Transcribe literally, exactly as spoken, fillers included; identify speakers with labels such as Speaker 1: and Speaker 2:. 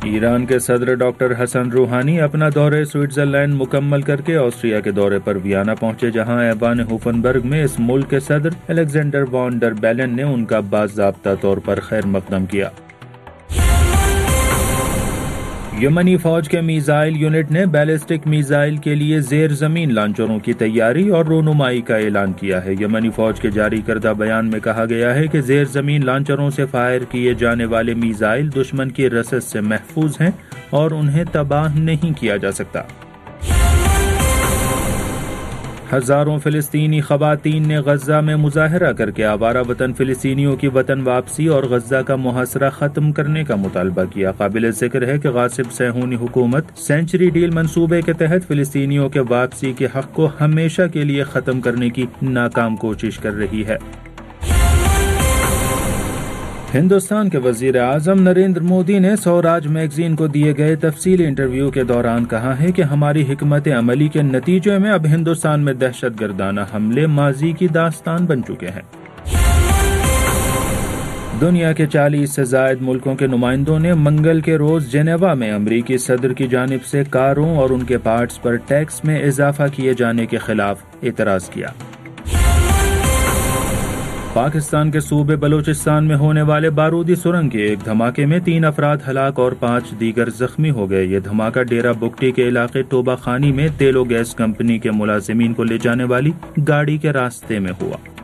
Speaker 1: ایران کے صدر ڈاکٹر حسن روحانی اپنا دورہ سوئٹزرلینڈ مکمل کر کے آسٹریا کے دورے پر ویانا پہنچے، جہاں ایوان ہوفنبرگ میں اس ملک کے صدر الیگزینڈر وان ڈر بیلن نے ان کا باضابطہ طور پر خیر مقدم کیا۔ یمنی فوج کے میزائل یونٹ نے بیلسٹک میزائل کے لیے زیر زمین لانچروں کی تیاری اور رونمائی کا اعلان کیا ہے۔ یمنی فوج کے جاری کردہ بیان میں کہا گیا ہے کہ زیر زمین لانچروں سے فائر کیے جانے والے میزائل دشمن کی رسد سے محفوظ ہیں اور انہیں تباہ نہیں کیا جا سکتا۔ ہزاروں فلسطینی خواتین نے غزہ میں مظاہرہ کر کے آوارہ وطن فلسطینیوں کی وطن واپسی اور غزہ کا محاصرہ ختم کرنے کا مطالبہ کیا۔ قابل ذکر ہے کہ غاصب صہیونی حکومت سینچری ڈیل منصوبے کے تحت فلسطینیوں کے واپسی کے حق کو ہمیشہ کے لیے ختم کرنے کی ناکام کوشش کر رہی ہے۔ ہندوستان کے وزیر اعظم نریندر مودی نے سوراج میگزین کو دیے گئے تفصیلی انٹرویو کے دوران کہا ہے کہ ہماری حکمت عملی کے نتیجے میں اب ہندوستان میں دہشت گردانہ حملے ماضی کی داستان بن چکے ہیں۔ دنیا کے چالیس سے زائد ملکوں کے نمائندوں نے منگل کے روز جنیوا میں امریکی صدر کی جانب سے کاروں اور ان کے پارٹس پر ٹیکس میں اضافہ کیے جانے کے خلاف اعتراض کیا۔ پاکستان کے صوبے بلوچستان میں ہونے والے بارودی سرنگ کے ایک دھماکے میں تین افراد ہلاک اور پانچ دیگر زخمی ہو گئے۔ یہ دھماکہ ڈیرہ بگٹی کے علاقے ٹوبہ خانی میں تیل و گیس کمپنی کے ملازمین کو لے جانے والی گاڑی کے راستے میں ہوا۔